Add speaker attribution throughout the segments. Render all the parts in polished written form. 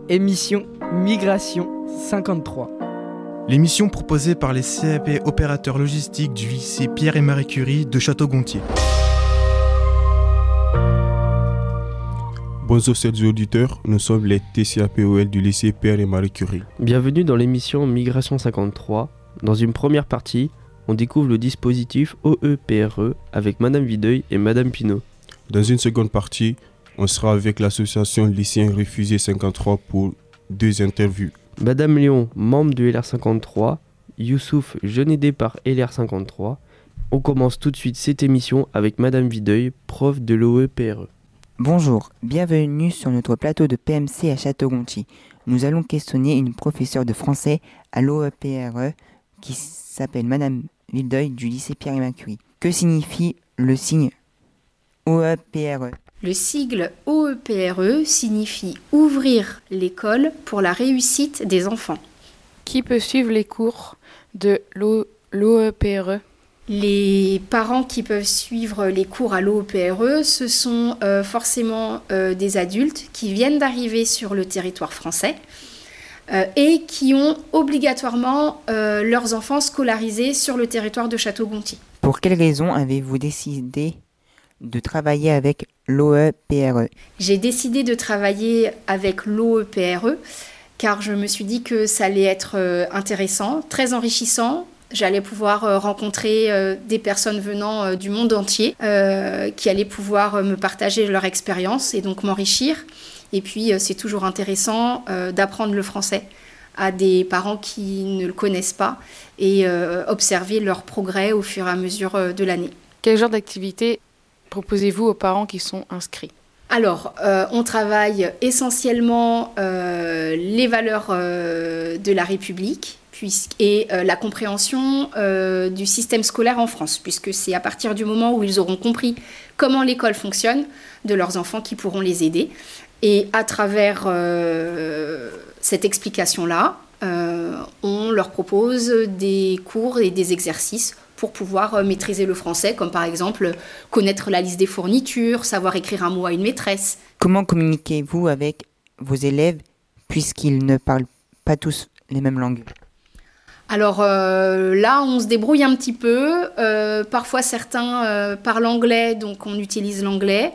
Speaker 1: Émission Migration 53.
Speaker 2: L'émission proposée par les CAP opérateurs logistiques du lycée Pierre et Marie Curie de Château-Gontier.
Speaker 3: Bonjour chers auditeurs, nous sommes les TCAPOL du lycée Pierre et Marie Curie.
Speaker 4: Bienvenue dans l'émission Migration 53. Dans une première partie, on découvre le dispositif OEPRE avec Madame Videuil et Madame Pinault.
Speaker 3: Dans une seconde partie, on sera avec l'association lycéen Réfugiés 53 pour 2 interviews.
Speaker 4: Madame Léon, membre de LR53, Youssouf, jeune aidé par LR53. On commence tout de suite cette émission avec Madame Videuil, prof de l'OEPRE.
Speaker 5: Bonjour, bienvenue sur notre plateau de PMC à Château-Gontier. Nous allons questionner une professeure de français à l'OEPRE qui s'appelle Madame Videuil du lycée Pierre et Marie Curie. Que signifie le signe OEPRE ?
Speaker 6: Le sigle OEPRE signifie ouvrir l'école pour la réussite des enfants.
Speaker 7: Qui peut suivre les cours de l'OEPRE ?
Speaker 6: Les parents qui peuvent suivre les cours à l'OEPRE, ce sont forcément des adultes qui viennent d'arriver sur le territoire français et qui ont obligatoirement leurs enfants scolarisés sur le territoire de Château-Gontier.
Speaker 5: Pour quelles raisons avez-vous décidé de travailler avec l'OEPRE ?
Speaker 6: J'ai décidé de travailler avec l'OEPRE car je me suis dit que ça allait être intéressant, très enrichissant. J'allais pouvoir rencontrer des personnes venant du monde entier qui allaient pouvoir me partager leur expérience et donc m'enrichir. Et puis c'est toujours intéressant d'apprendre le français à des parents qui ne le connaissent pas et observer leur progrès au fur et à mesure de l'année.
Speaker 7: Quel genre d'activité proposez-vous aux parents qui sont inscrits ?
Speaker 6: Alors, on travaille essentiellement les valeurs de la République et la compréhension du système scolaire en France, puisque c'est à partir du moment où ils auront compris comment l'école fonctionne de leurs enfants qui pourront les aider. Et à travers cette explication-là, on leur propose des cours et des exercices pour pouvoir maîtriser le français, comme par exemple connaître la liste des fournitures, savoir écrire un mot à une maîtresse.
Speaker 5: Comment communiquez-vous avec vos élèves puisqu'ils ne parlent pas tous les mêmes langues ?
Speaker 6: Alors là, on se débrouille un petit peu. Parfois, certains parlent anglais, donc on utilise l'anglais.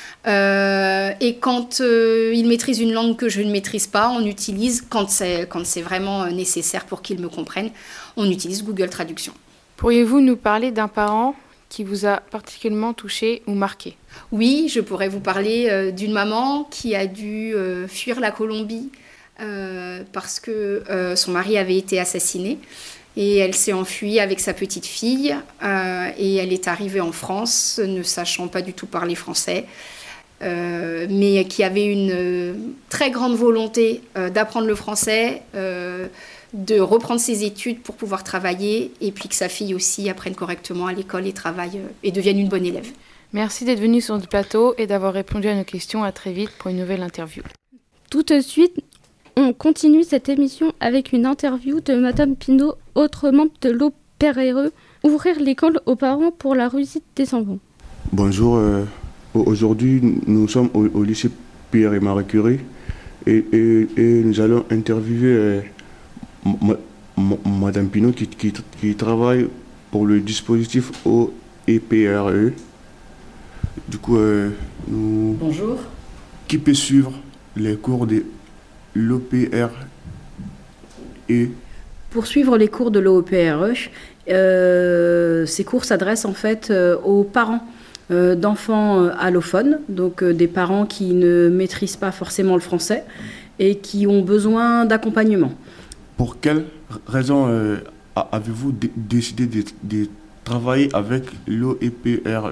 Speaker 6: Et quand ils maîtrisent une langue que je ne maîtrise pas, on utilise, quand c'est vraiment nécessaire pour qu'ils me comprennent, on utilise Google Traduction.
Speaker 7: Pourriez-vous nous parler d'un parent qui vous a particulièrement touché ou marqué ?
Speaker 6: Oui, je pourrais vous parler d'une maman qui a dû fuir la Colombie parce que son mari avait été assassiné. Et elle s'est enfuie avec sa petite fille et elle est arrivée en France ne sachant pas du tout parler français. Mais qui avait une très grande volonté d'apprendre le français, de reprendre ses études pour pouvoir travailler, et puis que sa fille aussi apprenne correctement à l'école et travaille et devienne une bonne élève.
Speaker 7: Merci d'être venu sur notre plateau et d'avoir répondu à nos questions. À très vite pour une nouvelle interview.
Speaker 8: Tout de suite, on continue cette émission avec une interview de Madame Pinault, autre membre de l'OEPRE, ouvrir l'école aux parents pour la réussite des enfants.
Speaker 3: Bonjour, aujourd'hui nous sommes au lycée Pierre et Marie Curie et nous allons interviewer Madame Pinault qui travaille pour le dispositif OEPRE. Du coup,
Speaker 6: Bonjour.
Speaker 3: Qui peut suivre les cours de l'OEPRE?
Speaker 9: Pour suivre les cours de l'OEPRE, ces cours s'adressent en fait aux parents d'enfants allophones, donc des parents qui ne maîtrisent pas forcément le français et qui ont besoin d'accompagnement.
Speaker 3: Pour quelles raisons avez-vous décidé de travailler avec l'OEPRE ?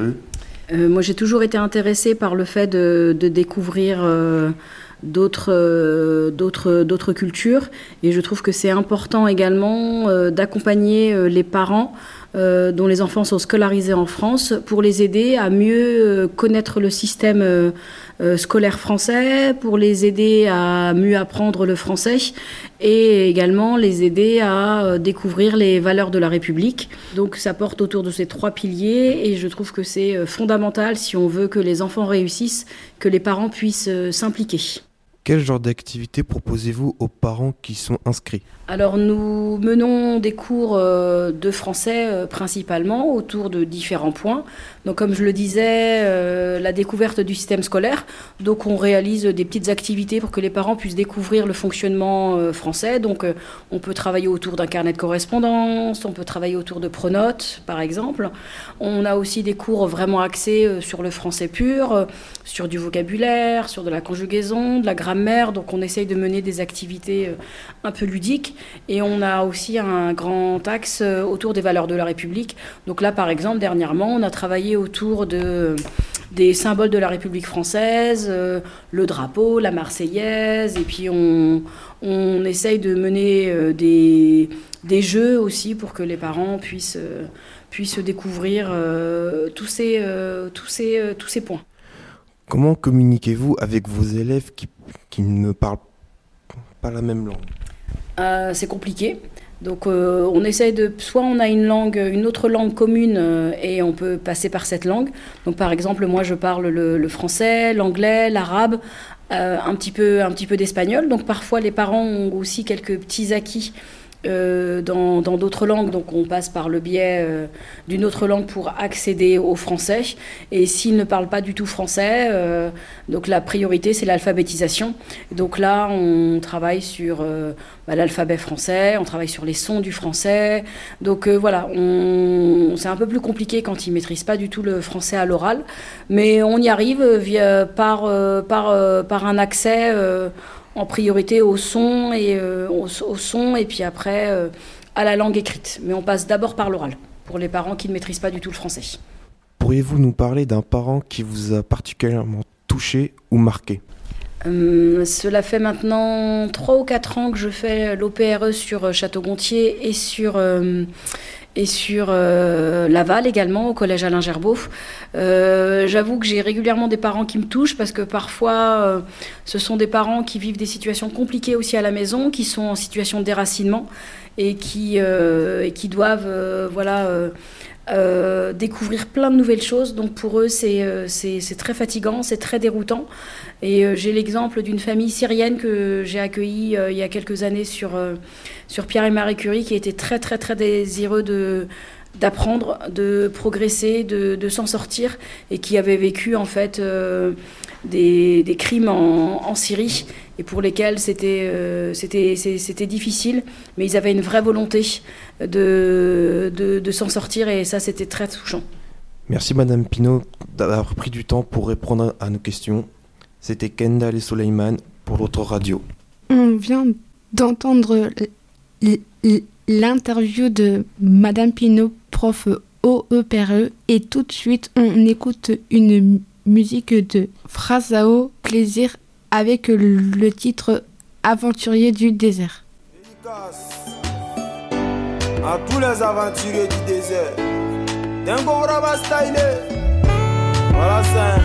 Speaker 9: Moi, j'ai toujours été intéressée par le fait de découvrir d'autres cultures, et je trouve que c'est important également d'accompagner les parents dont les enfants sont scolarisés en France pour les aider à mieux connaître le système scolaire français, pour les aider à mieux apprendre le français et également les aider à découvrir les valeurs de la République. Donc ça porte autour de ces 3 piliers et je trouve que c'est fondamental si on veut que les enfants réussissent, que les parents puissent s'impliquer.
Speaker 2: Quel genre d'activité proposez-vous aux parents qui sont inscrits ?
Speaker 9: Alors nous menons des cours de français principalement autour de différents points. Donc comme je le disais, la découverte du système scolaire. Donc on réalise des petites activités pour que les parents puissent découvrir le fonctionnement français. Donc on peut travailler autour d'un carnet de correspondance, on peut travailler autour de pronotes par exemple. On a aussi des cours vraiment axés sur le français pur, sur du vocabulaire, sur de la conjugaison, de la grammaire. Donc on essaye de mener des activités un peu ludiques. Et on a aussi un grand axe autour des valeurs de la République. Donc là, par exemple, dernièrement, on a travaillé autour des symboles de la République française, le drapeau, la Marseillaise, et puis on essaye de mener des jeux aussi pour que les parents puissent découvrir tous ces points.
Speaker 2: Comment communiquez-vous avec vos élèves qui ne parlent pas la même langue ?
Speaker 9: C'est compliqué. Donc on essaye soit on a une autre langue commune et on peut passer par cette langue. Donc par exemple, moi je parle le français, l'anglais, l'arabe, un petit peu d'espagnol. Donc parfois les parents ont aussi quelques petits acquis dans d'autres langues, donc on passe par le biais d'une autre langue pour accéder au français. Et s'ils ne parlent pas du tout français, donc la priorité c'est l'alphabétisation. Donc là on travaille sur l'alphabet français, on travaille sur les sons du français. Donc voilà, c'est un peu plus compliqué quand ils maîtrisent pas du tout le français à l'oral, mais on y arrive par un accès en priorité au son et puis après à la langue écrite. Mais on passe d'abord par l'oral, pour les parents qui ne maîtrisent pas du tout le français.
Speaker 2: Pourriez-vous nous parler d'un parent qui vous a particulièrement touché ou marqué ?
Speaker 9: Cela fait maintenant 3 ou 4 ans que je fais l'OPRE sur Château-Gontier et sur Laval également, au collège Alain Gerbeau. J'avoue que j'ai régulièrement des parents qui me touchent parce que parfois ce sont des parents qui vivent des situations compliquées aussi à la maison, qui sont en situation de déracinement et qui doivent découvrir plein de nouvelles choses. Donc pour eux c'est très fatigant, c'est très déroutant. Et j'ai l'exemple d'une famille syrienne que j'ai accueillie il y a quelques années sur Pierre et Marie Curie, qui était très très très désireux d'apprendre, de progresser, de s'en sortir, et qui avait vécu en fait des crimes en Syrie, et pour lesquels c'était difficile, mais ils avaient une vraie volonté de s'en sortir, et ça c'était très touchant.
Speaker 2: Merci Madame Pinault d'avoir pris du temps pour répondre à nos questions. C'était Kendall et Soleiman pour l'autre radio.
Speaker 8: On vient d'entendre l'interview de Madame Pinault, prof OEPRE, et tout de suite on écoute une musique de Phrasao Plaisir avec le titre Aventurier du désert.
Speaker 10: À tous les aventuriers du désert, Dengo Brava Style, voilà ça.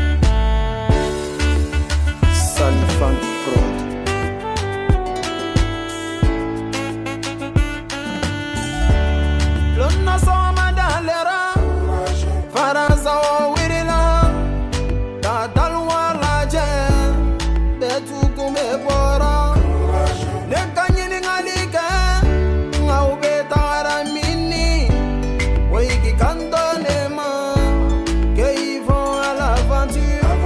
Speaker 10: Salifan Prod. L'on sama dans les rangs, Farazao Wirila, Tadalwa la jen, Betu Kume Bora, Nekanyini Ngalika, Ngaube Taramini, Wiki Kandonema, qu'ils vont à l'aventure.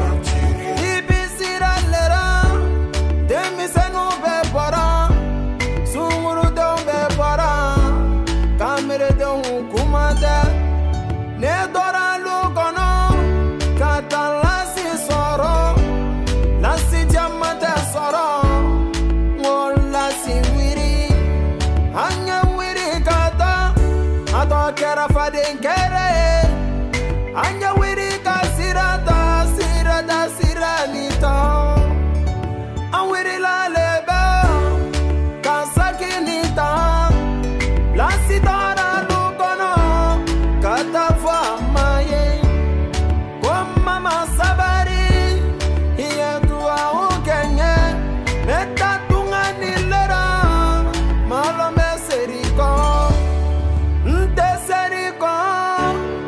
Speaker 10: Anya wiri ka sirata siranita, awiri la lebe ka sakinita, la sitara lukono katava maye, kwa mama sabari hiya tuwa ukenye, meta tunga nilera malo meseriko, nte seriko.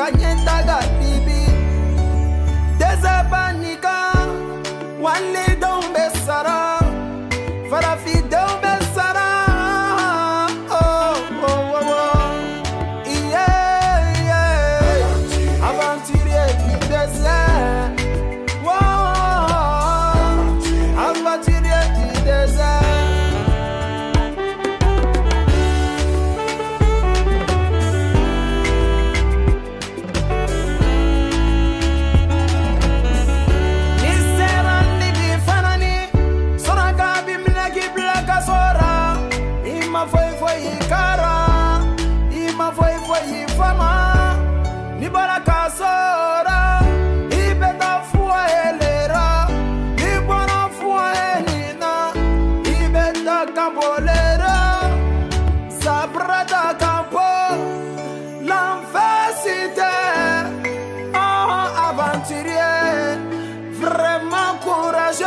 Speaker 10: nyentaga bibi dezabanika wali dombe sara farafi dombe sara oh oh oh yeah yeah aventurier du désert wow aventurier du désert. Vraiment courageux.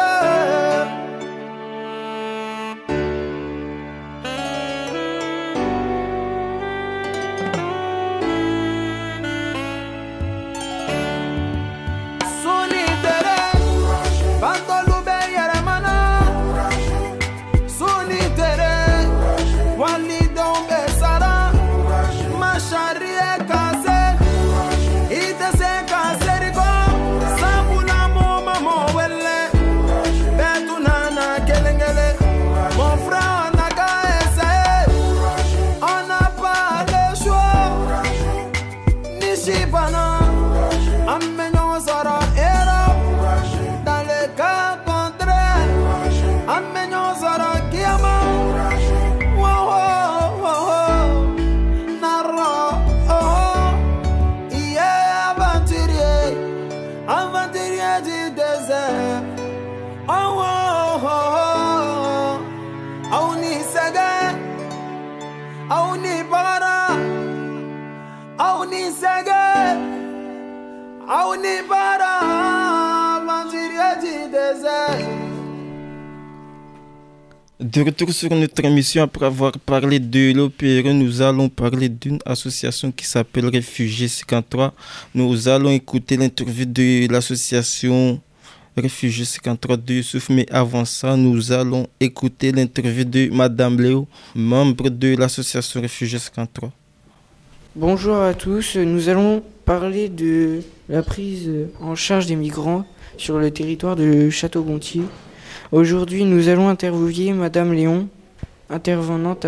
Speaker 11: De retour sur notre émission, après avoir parlé de l'OPRE, nous allons parler d'une association qui s'appelle Réfugiés 53. Nous allons écouter l'interview de l'association Réfugiés 53 de Youssouf, mais avant ça, nous allons écouter l'interview de Madame Léo, membre de l'association Réfugiés 53.
Speaker 1: Bonjour à tous, nous allons parler de la prise en charge des migrants sur le territoire de Château-Gontier. Aujourd'hui, nous allons interviewer Madame Léon, intervenante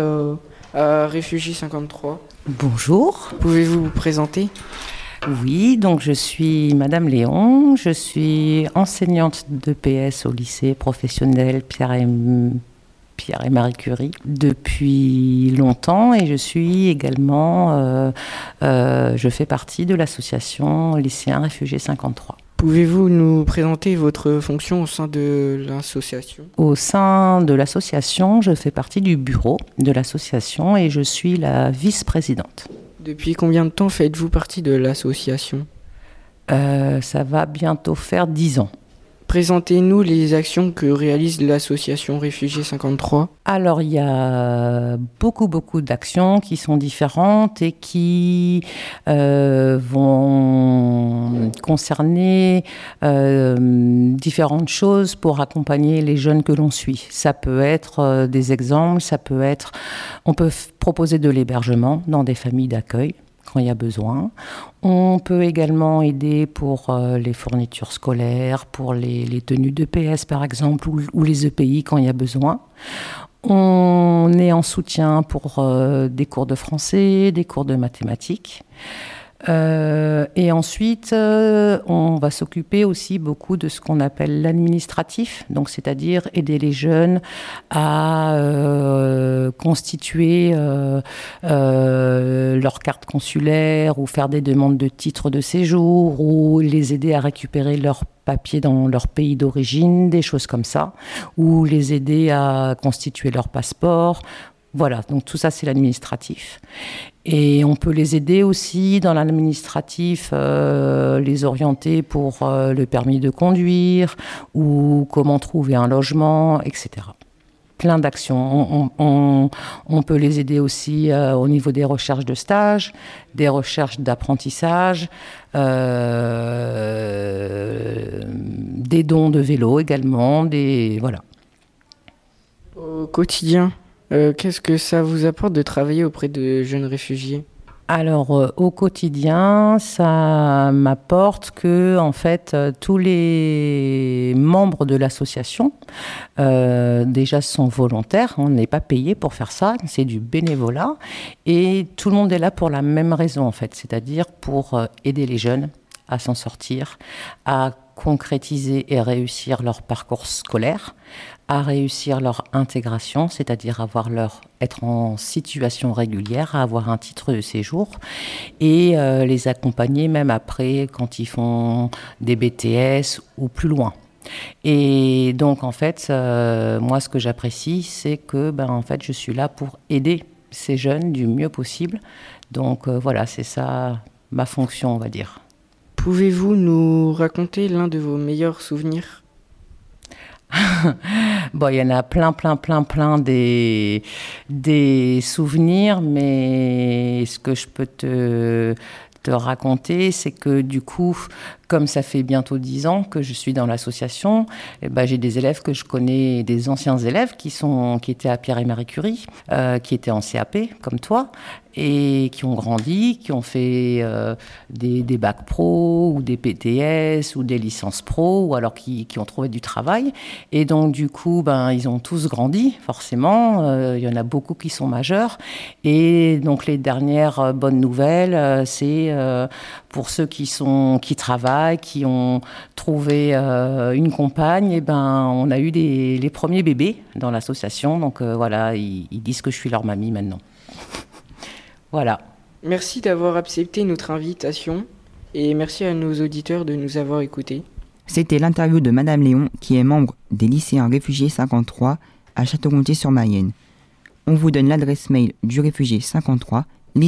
Speaker 1: à Réfugiés 53.
Speaker 12: Bonjour.
Speaker 1: Pouvez-vous vous présenter ?
Speaker 12: Oui, donc je suis Madame Léon, je suis enseignante de PS au lycée professionnel Pierre et Marie Curie depuis longtemps et je suis également, je fais partie de l'association lycéen Réfugiés 53.
Speaker 1: Pouvez-vous nous présenter votre fonction au sein de l'association ?
Speaker 12: Au sein de l'association, je fais partie du bureau de l'association et je suis la vice-présidente.
Speaker 1: Depuis combien de temps faites-vous partie de l'association ?
Speaker 12: Ça va bientôt faire 10 ans.
Speaker 1: Présentez-nous les actions que réalise l'association Réfugiés 53.
Speaker 12: Alors, il y a beaucoup d'actions qui sont différentes et qui vont concerner différentes choses pour accompagner les jeunes que l'on suit. Ça peut être des exemples, on peut proposer de l'hébergement dans des familles d'accueil quand il y a besoin. On peut également aider pour les fournitures scolaires, pour les tenues de PS par exemple, ou les EPI quand il y a besoin. On est en soutien pour des cours de français, des cours de mathématiques. Et ensuite, on va s'occuper aussi beaucoup de ce qu'on appelle l'administratif, donc c'est-à-dire aider les jeunes à constituer leur carte consulaire ou faire des demandes de titres de séjour ou les aider à récupérer leurs papiers dans leur pays d'origine, des choses comme ça, ou les aider à constituer leur passeport. Voilà, donc tout ça, c'est l'administratif. Et on peut les aider aussi dans l'administratif, les orienter pour le permis de conduire ou comment trouver un logement, etc. plein d'actions. On peut les aider aussi au niveau des recherches de stage, des recherches d'apprentissage, des dons de vélo également, voilà.
Speaker 1: Au quotidien, qu'est-ce que ça vous apporte de travailler auprès de jeunes réfugiés ?
Speaker 12: Alors, au quotidien, ça m'apporte que, en fait, tous les membres de l'association, déjà, sont volontaires. On n'est pas payé pour faire ça, c'est du bénévolat. Et tout le monde est là pour la même raison, en fait, c'est-à-dire pour aider les jeunes à s'en sortir, à concrétiser et réussir leur parcours scolaire, à réussir leur intégration, c'est-à-dire être en situation régulière, à avoir un titre de séjour, et les accompagner même après quand ils font des BTS ou plus loin. Et donc en fait, moi ce que j'apprécie, c'est que en fait, je suis là pour aider ces jeunes du mieux possible. Donc voilà, c'est ça ma fonction, on va dire.
Speaker 1: Pouvez-vous nous raconter l'un de vos meilleurs souvenirs ?
Speaker 12: Bon, il y en a plein des souvenirs, mais ce que je peux te raconter, c'est que du coup, comme ça fait bientôt 10 ans que je suis dans l'association, j'ai des élèves que je connais, des anciens élèves qui étaient à Pierre et Marie Curie, qui étaient en CAP, comme toi, et qui ont grandi, qui ont fait des bacs pro ou des PTS ou des licences pro, ou alors qui ont trouvé du travail. Et donc, du coup, ils ont tous grandi, forcément. Il y en a beaucoup qui sont majeurs. Et donc, les dernières bonnes nouvelles, c'est pour ceux qui travaillent, qui ont trouvé une compagne, on a eu les premiers bébés dans l'association. Donc, voilà, ils disent que je suis leur mamie maintenant. Voilà.
Speaker 1: Merci d'avoir accepté notre invitation et merci à nos auditeurs de nous avoir écoutés.
Speaker 5: C'était l'interview de Madame Léon, qui est membre des lycéens réfugiés 53 à Château-Gontier-sur-Mayenne. On vous donne l'adresse mail du réfugié 53,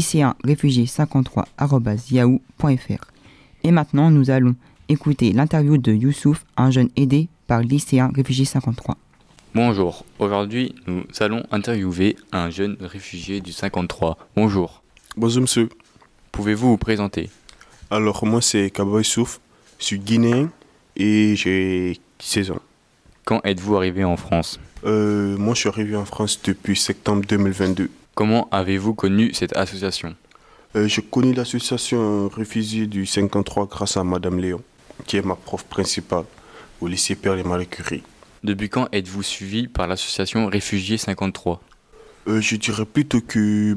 Speaker 5: lycéenréfugié53@yahoo.fr. Et maintenant, nous allons écouter l'interview de Youssouf, un jeune aidé par lycéen réfugié 53.
Speaker 13: Bonjour, aujourd'hui nous allons interviewer un jeune réfugié du 53. Bonjour.
Speaker 3: Bonjour monsieur.
Speaker 13: Pouvez-vous vous présenter ?
Speaker 3: Alors moi c'est Kaba Youssouf, je suis guinéen et j'ai 16 ans.
Speaker 13: Quand êtes-vous arrivé en France ?
Speaker 3: Moi je suis arrivé en France depuis septembre 2022.
Speaker 13: Comment avez-vous connu cette association ?
Speaker 3: J'ai connu l'association réfugiés du 53 grâce à Madame Léon, qui est ma prof principale au lycée Pierre et Marie Curie.
Speaker 13: Depuis quand êtes-vous suivi par l'association Réfugiés 53 ?
Speaker 3: Je dirais plutôt que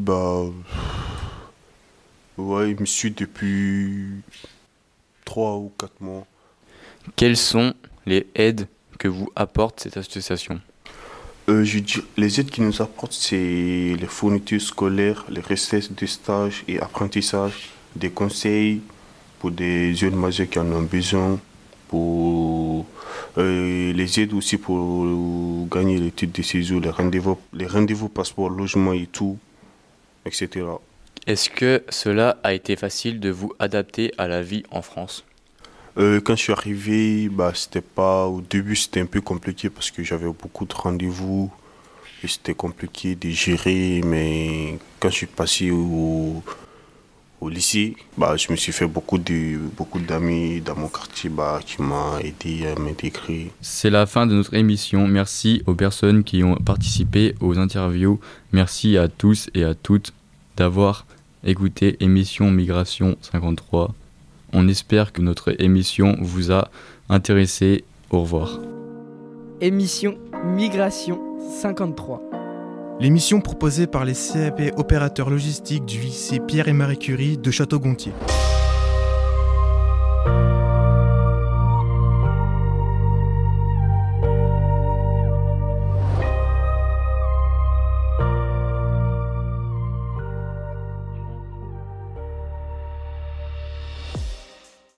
Speaker 3: je me suis depuis 3 ou 4 mois.
Speaker 13: Quelles sont les aides que vous apporte cette association ?
Speaker 3: Les aides qu'ils nous apportent, c'est les fournitures scolaires, les recettes de stage et apprentissage, des conseils pour des jeunes majeurs qui en ont besoin, pour les aides aussi pour gagner les titres de séjour, les rendez-vous passeport, logement et tout, etc.
Speaker 13: Est-ce que cela a été facile de vous adapter à la vie en France ?
Speaker 3: Quand je suis arrivé, au début c'était un peu compliqué parce que j'avais beaucoup de rendez-vous et c'était compliqué de gérer, mais quand je suis passé au lycée, je me suis fait beaucoup d'amis dans mon quartier qui m'ont aidé à m'intégrer.
Speaker 13: C'est la fin de notre émission. Merci aux personnes qui ont participé aux interviews. Merci à tous et à toutes d'avoir écouté émission Migration 53. On espère que notre émission vous a intéressé. Au revoir.
Speaker 1: Émission Migration 53.
Speaker 14: L'émission proposée par les CAP opérateurs logistiques du lycée Pierre et Marie Curie de Château-Gontier.